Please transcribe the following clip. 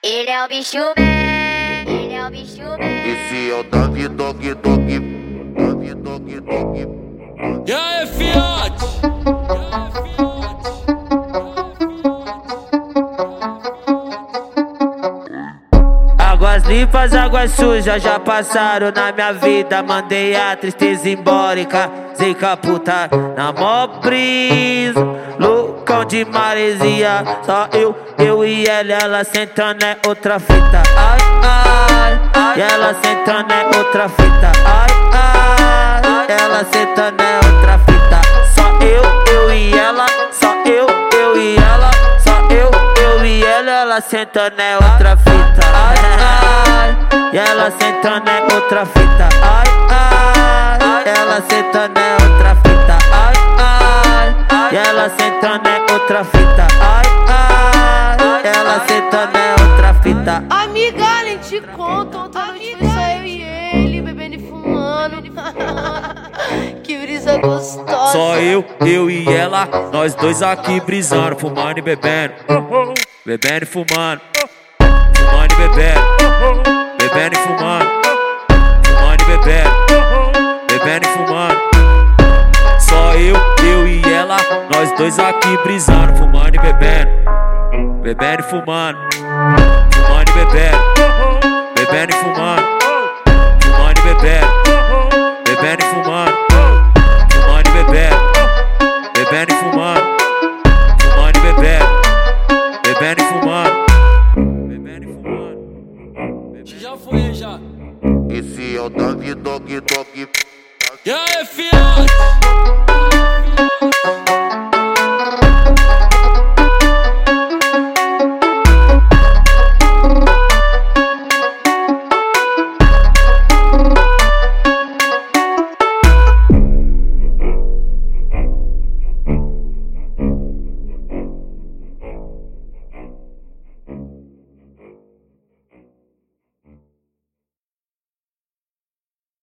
Ele é o bicho bem, ele é o bicho bem. Esse é o Dog Dog Dog Dog Dog Dog. E aí, fiote? Águas limpas, águas sujas já passaram na minha vida. Mandei a tristeza embora e casei com a puta na mó brisa. Loucão de maresia, só eu e ela sentando é outra fita. Ai, ai, ai, e ela sentando é outra fita. Ai, ai, ela sentando é outra fita. Só eu e ela, só eu e ela, só eu e ela sentando é outra fita. Ai, ai, e ela sentando é outra fita. Ai, ai, ela sentando é outra fita. Ai, ai, e ela sentando é outra fita. Ai, ai, ela sentando é outra fita. Amiga, nem te conto, ontem noite foi só eu e ele, bebendo e fumando. Que brisa gostosa. Só eu e ela, nós dois aqui brisando, fumando e bebendo. Bebendo e fumando, fumando e bebendo. Bebendo e fumando, fumando e bebendo. Bebendo e fumando. Só eu e ela, nós dois aqui brisando, fumando e bebendo. Bebendo e fumando, fumando e bebendo. Bebendo e fumando, fumando e bebendo.